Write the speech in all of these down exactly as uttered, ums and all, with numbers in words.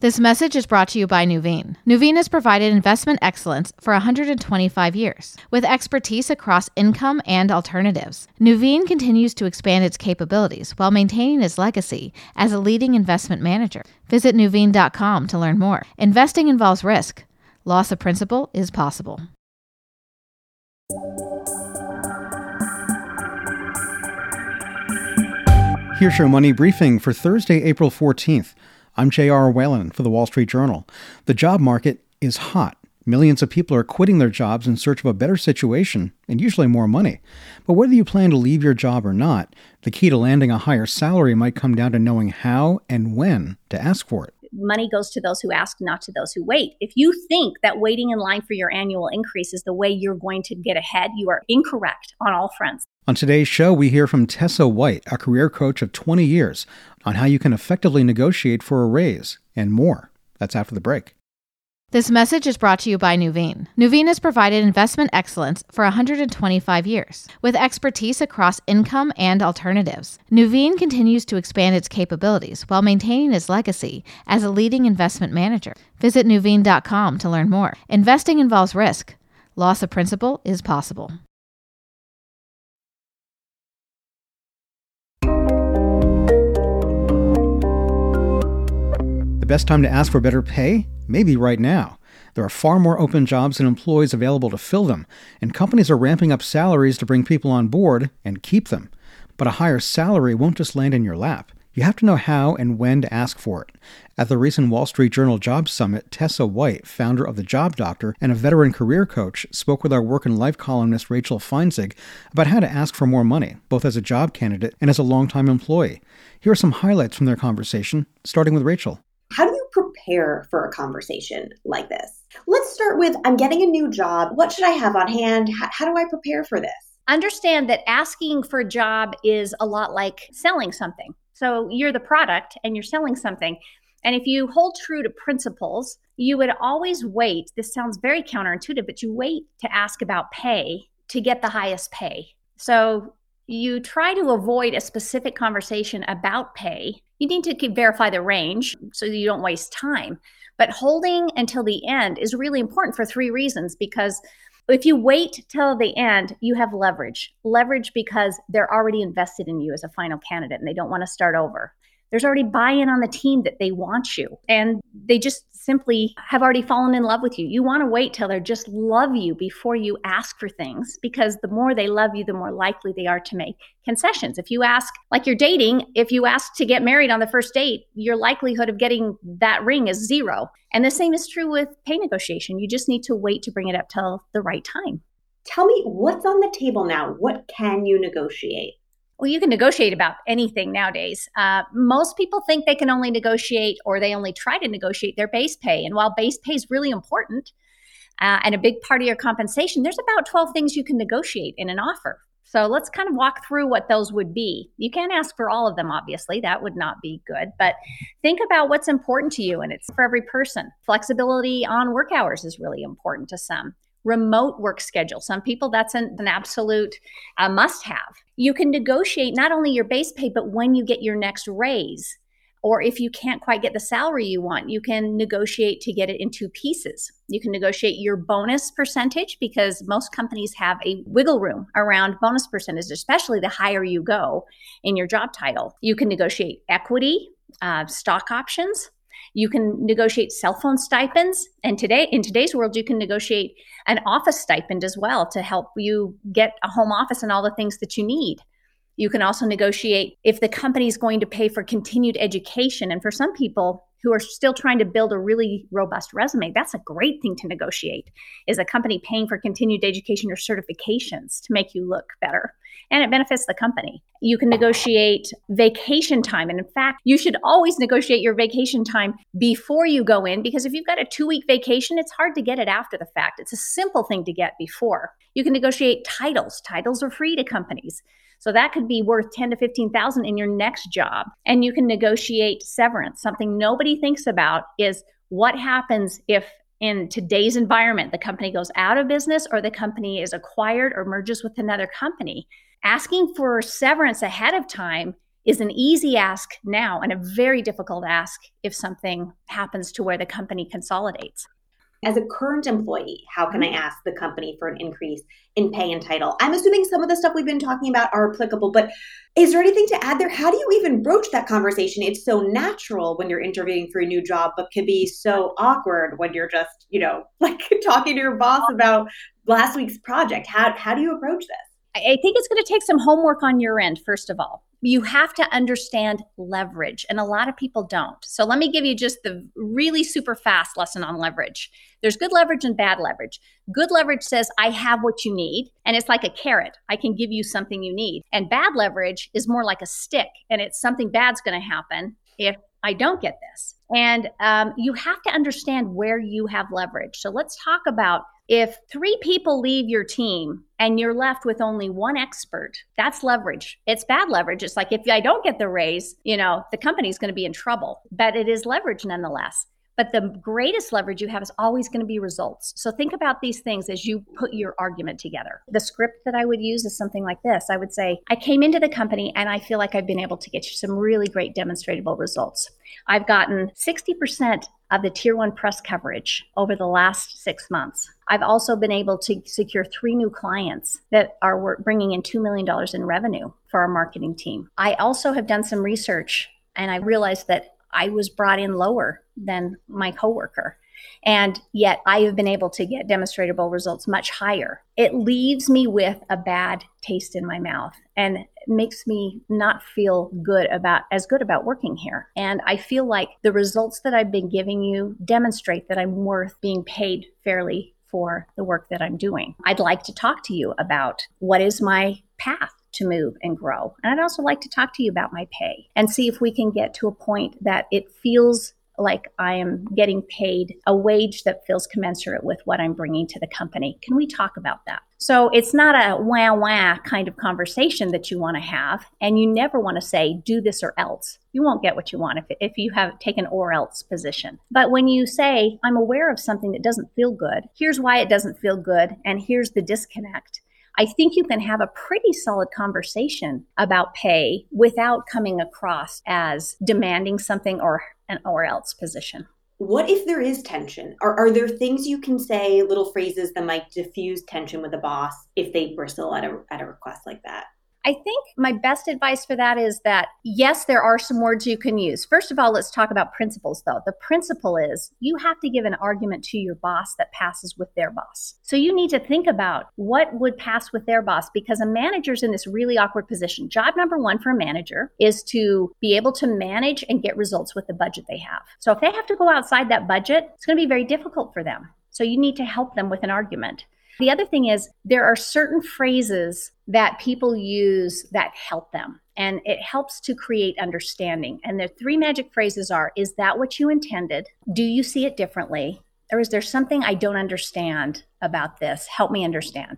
This message is brought to you by Nuveen. Nuveen has provided investment excellence for one hundred twenty-five years, with expertise across income and alternatives. Nuveen continues to expand its capabilities while maintaining its legacy as a leading investment manager. Visit Nuveen dot com to learn more. Investing involves risk. Loss of principal is possible. Here's your money briefing for Thursday, April fourteenth. I'm J R. Whalen for the Wall Street Journal. The job market is hot. Millions of people are quitting their jobs in search of a better situation and usually more money. But whether you plan to leave your job or not, the key to landing a higher salary might come down to knowing how and when to ask for it. Money goes to those who ask, not to those who wait. If you think that waiting in line for your annual increase is the way you're going to get ahead, you are incorrect on all fronts. On today's show, we hear from Tessa White, a career coach of twenty years, on how you can effectively negotiate for a raise and more. That's after the break. This message is brought to you by Nuveen. Nuveen has provided investment excellence for one hundred twenty-five years, with expertise across income and alternatives. Nuveen continues to expand its capabilities while maintaining its legacy as a leading investment manager. Visit Nuveen dot com to learn more. Investing involves risk. Loss of principal is possible. The best time to ask for better pay? Maybe right now. There are far more open jobs than employees available to fill them, and companies are ramping up salaries to bring people on board and keep them. But a higher salary won't just land in your lap. You have to know how and when to ask for it. At the recent Wall Street Journal Jobs Summit, Tessa White, founder of The Job Doctor and a veteran career coach, spoke with our Work and Life columnist Rachel Feinzig about how to ask for more money, both as a job candidate and as a longtime employee. Here are some highlights from their conversation, starting with Rachel. How do you prepare for a conversation like this? Let's start with, I'm getting a new job. What should I have on hand? How, how do I prepare for this? Understand that asking for a job is a lot like selling something. So you're the product and you're selling something. And if you hold true to principles, you would always wait. This sounds very counterintuitive, but you wait to ask about pay to get the highest pay. So you try to avoid a specific conversation about pay. You need to verify the range so that you don't waste time. But holding until the end is really important for three reasons, because if you wait till the end, you have leverage. Leverage because they're already invested in you as a final candidate and they don't want to start over. There's already buy-in on the team that they want you, and they just simply have already fallen in love with you. You want to wait till they just love you before you ask for things, because the more they love you, the more likely they are to make concessions. If you ask, like you're dating, if you ask to get married on the first date, your likelihood of getting that ring is zero. And the same is true with pay negotiation. You just need to wait to bring it up till the right time. Tell me, what's on the table now? What can you negotiate? Well, you can negotiate about anything nowadays. Uh, most people think they can only negotiate, or they only try to negotiate, their base pay. And while base pay is really important uh, and a big part of your compensation, there's about twelve things you can negotiate in an offer. So let's kind of walk through what those would be. You can't ask for all of them, obviously. That would not be good. But think about what's important to you, and it's for every person. Flexibility on work hours is really important to some. Remote work schedule. Some people, that's an, an absolute uh, must-have. You can negotiate not only your base pay, but when you get your next raise, or if you can't quite get the salary you want, you can negotiate to get it in two pieces. You can negotiate your bonus percentage, because most companies have a wiggle room around bonus percentage, especially the higher you go in your job title. You can negotiate equity, uh, stock options. You can negotiate cell phone stipends. And today, in today's world, you can negotiate an office stipend as well to help you get a home office and all the things that you need. You can also negotiate if the company is going to pay for continued education. And for some people who are still trying to build a really robust resume, that's a great thing to negotiate, is a company paying for continued education or certifications to make you look better. And it benefits the company. You can negotiate vacation time. And in fact, you should always negotiate your vacation time before you go in, because if you've got a two-week vacation, it's hard to get it after the fact. It's a simple thing to get before. You can negotiate titles. Titles are free to companies. So that could be worth ten to fifteen thousand in your next job. And you can negotiate severance. Something nobody thinks about is what happens if in today's environment the company goes out of business, or the company is acquired or merges with another company. Asking for severance ahead of time is an easy ask now and a very difficult ask if something happens to where the company consolidates. As a current employee, how can I ask the company for an increase in pay and title? I'm assuming some of the stuff we've been talking about are applicable, but is there anything to add there? How do you even broach that conversation? It's so natural when you're interviewing for a new job, but can be so awkward when you're just, you know, like talking to your boss about last week's project. How, how do you approach this? I think it's going to take some homework on your end, first of all. You have to understand leverage, and a lot of people don't. So let me give you just the really super fast lesson on leverage. There's good leverage and bad leverage. Good leverage says, I have what you need, and it's like a carrot. I can give you something you need. And bad leverage is more like a stick, and it's something bad's going to happen if I don't get this. And um, you have to understand where you have leverage. So let's talk about if three people leave your team and you're left with only one expert, that's leverage. It's bad leverage. It's like, if I don't get the raise, you know, the company's going to be in trouble, but it is leverage nonetheless. But the greatest leverage you have is always going to be results. So think about these things as you put your argument together. The script that I would use is something like this. I would say, I came into the company and I feel like I've been able to get you some really great demonstrable results. I've gotten sixty percent of the tier one press coverage over the last six months. I've also been able to secure three new clients that are bringing in two million dollars in revenue for our marketing team. I also have done some research and I realized that I was brought in lower than my coworker. And yet I have been able to get demonstrable results much higher. It leaves me with a bad taste in my mouth and makes me not feel good about as good about working here. And I feel like the results that I've been giving you demonstrate that I'm worth being paid fairly for the work that I'm doing. I'd like to talk to you about what is my path to move and grow. And I'd also like to talk to you about my pay and see if we can get to a point that it feels like I am getting paid a wage that feels commensurate with what I'm bringing to the company. Can we talk about that? So it's not a wah wah kind of conversation that you want to have. And you never want to say, do this or else. You won't get what you want if, if you have taken or else position. But when you say, I'm aware of something that doesn't feel good, here's why it doesn't feel good, and here's the disconnect. I think you can have a pretty solid conversation about pay without coming across as demanding something or an or else position. What if there is tension? Are, are there things you can say, little phrases that might diffuse tension with a boss if they bristle at a, at a request like that? I think my best advice for that is that, yes, there are some words you can use. First of all, let's talk about principles, though. The principle is you have to give an argument to your boss that passes with their boss. So you need to think about what would pass with their boss, because a manager's in this really awkward position. Job number one for a manager is to be able to manage and get results with the budget they have. So if they have to go outside that budget, it's going to be very difficult for them. So you need to help them with an argument. The other thing is there are certain phrases that people use that help them, and it helps to create understanding. And the three magic phrases are, is that what you intended? Do you see it differently? Or is there something I don't understand about this? Help me understand.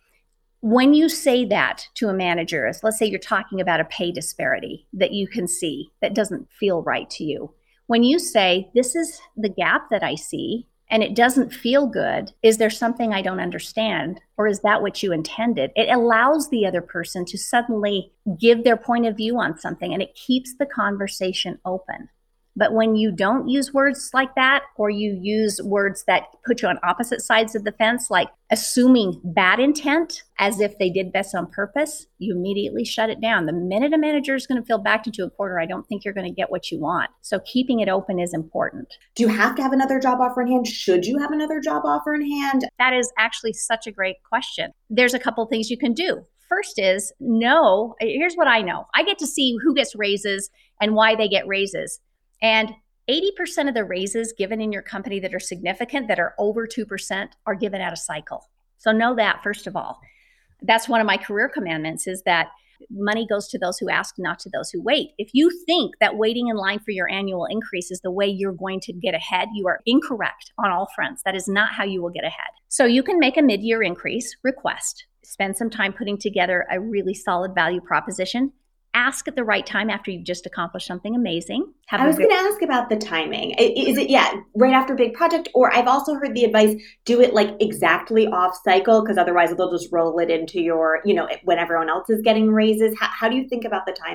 When you say that to a manager, let's say you're talking about a pay disparity that you can see that doesn't feel right to you. When you say, this is the gap that I see, and it doesn't feel good, is there something I don't understand? Or is that what you intended? It allows the other person to suddenly give their point of view on something, and it keeps the conversation open. But when you don't use words like that, or you use words that put you on opposite sides of the fence, like assuming bad intent as if they did this on purpose, you immediately shut it down. The minute a manager is going to feel backed into a corner, I don't think you're going to get what you want. So keeping it open is important. Do you have to have another job offer in hand? Should you have another job offer in hand? That is actually such a great question. There's a couple things you can do. First is, no, here's what I know. I get to see who gets raises and why they get raises. And eighty percent of the raises given in your company that are significant, that are over two percent, are given out of cycle. So know that, first of all. That's one of my career commandments, is that money goes to those who ask, not to those who wait. If you think that waiting in line for your annual increase is the way you're going to get ahead, you are incorrect on all fronts. That is not how you will get ahead. So you can make a mid-year increase request, spend some time putting together a really solid value proposition. Ask at the right time after you've just accomplished something amazing. Have I was good- going to ask about the timing. Is it, yeah, right after a big project? Or I've also heard the advice, do it like exactly off cycle, because otherwise they'll just roll it into your, you know, when everyone else is getting raises. How, how do you think about the timing?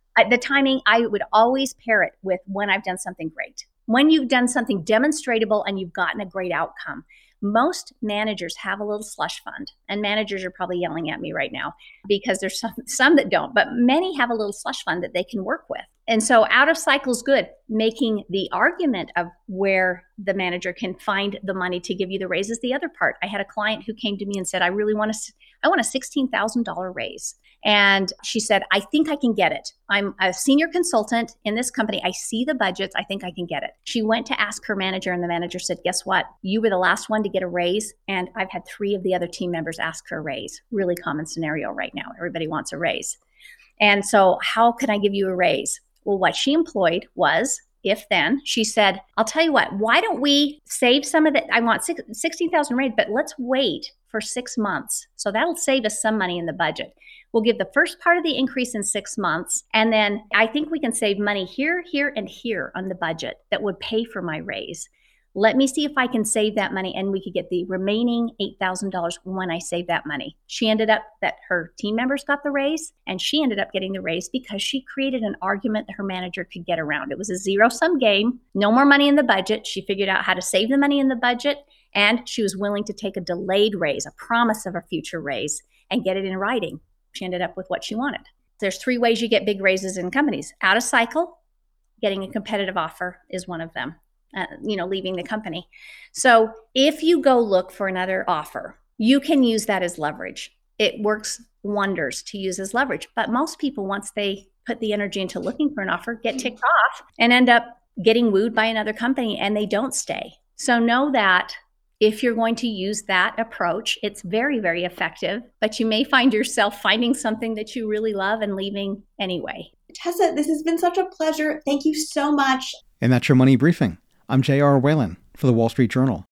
Uh, the timing, I would always pair it with when I've done something great. When you've done something demonstrable and you've gotten a great outcome. Most managers have a little slush fund, and managers are probably yelling at me right now because there's some, some that don't, but many have a little slush fund that they can work with. And so out of cycle is good, making the argument of where the manager can find the money to give you the raise is the other part. I had a client who came to me and said, I really want to, I want a sixteen thousand dollars raise. And she said, I think I can get it. I'm a senior consultant in this company. I see the budgets. I think I can get it. She went to ask her manager, and the manager said, guess what? You were the last one to get a raise. And I've had three of the other team members ask for a raise. Really common scenario right now. Everybody wants a raise. And so how can I give you a raise? Well, what she employed was, if then, she said, I'll tell you what, why don't we save some of the, I want sixteen thousand raise, but let's wait for six months. So that'll save us some money in the budget. We'll give the first part of the increase in six months. And then I think we can save money here, here, and here on the budget that would pay for my raise. Let me see if I can save that money, and we could get the remaining eight thousand dollars when I save that money. She ended up that her team members got the raise, and she ended up getting the raise because she created an argument that her manager could get around. It was a zero-sum game, no more money in the budget. She figured out how to save the money in the budget, and she was willing to take a delayed raise, a promise of a future raise, and get it in writing. She ended up with what she wanted. There's three ways you get big raises in companies. Out of cycle, getting a competitive offer is one of them. Uh, you know, leaving the company. So if you go look for another offer, you can use that as leverage. It works wonders to use as leverage. But most people, once they put the energy into looking for an offer, get ticked off and end up getting wooed by another company, and they don't stay. So know that if you're going to use that approach, it's very, very effective, but you may find yourself finding something that you really love and leaving anyway. Tessa, this has been such a pleasure. Thank you so much. And that's your Money Briefing. I'm J R Whalen for the Wall Street Journal.